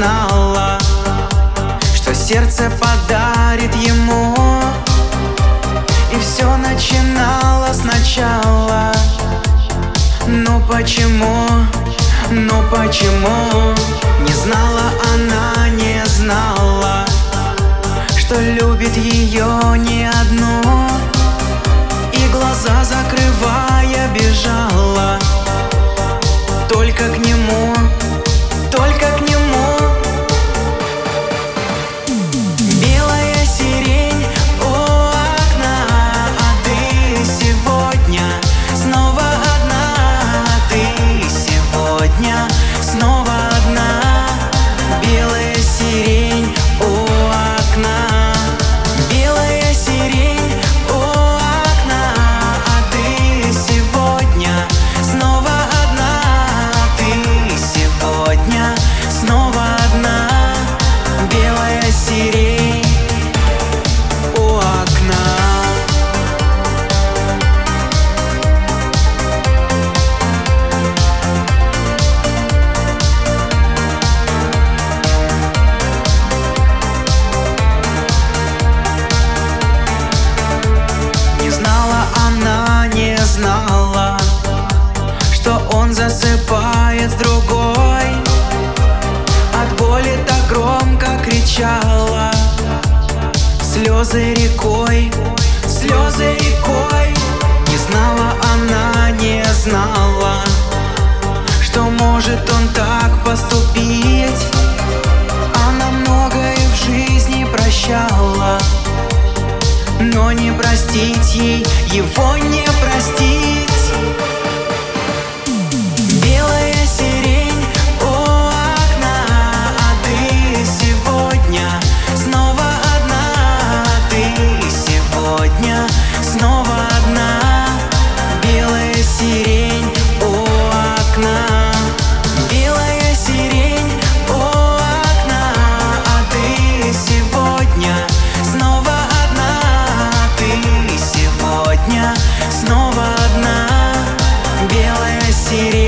знала, что сердце подарит ему. И все начинало сначала. Но почему, не знала она, не знала, что любит ее не одну. И глаза закрывая бежала только к нему, только к нему. Белая сирень у окна, а ты сегодня снова одна. Ты сегодня снова одна. Белая сирень у окна, белая сирень у окна, а ты сегодня снова одна. Ты сегодня снова одна. Белая сирень у окна. Не знала она, не знала, что он засыпает с другой. От боли так громко кричала, слезы рекой, слезы рекой. Не знала она, не знала, что может он так поступить. Она многое в жизни прощала, но не простить ей его не простить. Белая сирень у окна, а ты сегодня снова одна. Ты сегодня снова одна. Белая сирень у окна, белая сирень у окна, а ты сегодня снова одна. Ты сегодня снова одна. Белая сирень.